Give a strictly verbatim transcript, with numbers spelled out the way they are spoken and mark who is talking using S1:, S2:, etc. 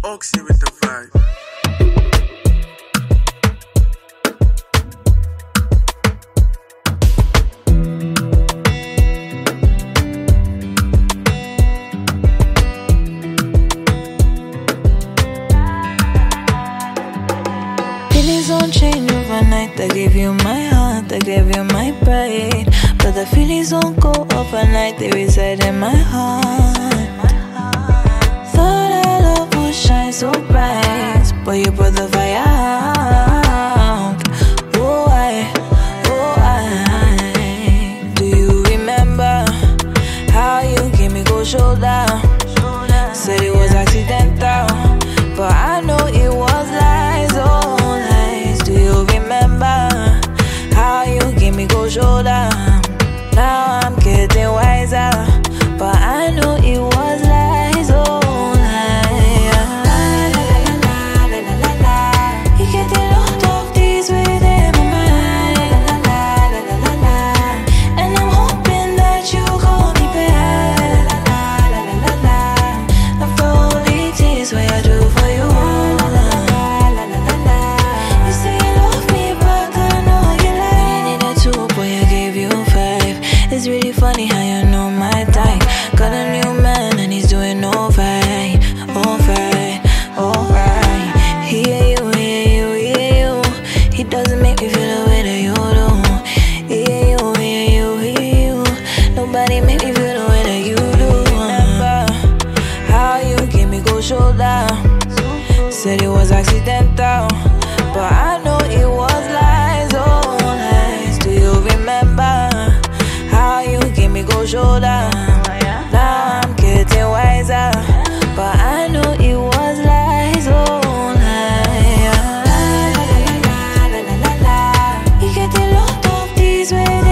S1: Oxy with the vibe.
S2: Feelings don't change overnight. I gave you my heart, I gave you my pride. But the feelings don't go overnight, they reside in my heart. Thought our love would shine so bright, but you put the fire out. Oh, I, oh, I. Do you remember how you gave me cold shoulder? Said it was accidental, but I know it was lies, oh lies. Do you remember how you gave me cold shoulder? Now I'm getting wiser, but I know it was lies, oh lies. La la la la la la la. You get a lot of these within my mind. La la la la la la. And I'm hoping that you call me back. La la la la la la. After all the things what I do for you. La la la la la la. You say you love me, but I know you lie. When you needed two, boy, I gave you five. It's really funny how you know my type. Got a new man and he's doing alright, alright, alright. He hear you, hear you, hear you. He doesn't make me feel the way that you do. He hear you, hear you, hear you. Nobody make me feel the way that you do. Remember how you gave me cold shoulder? Said it was accidental, but I know it was lies, oh lies. Do you remember how you gave me cold shoulder? Now I'm getting wiser, but I know it was lies, oh lies. La la la la la la la la. You get a lot of these ways.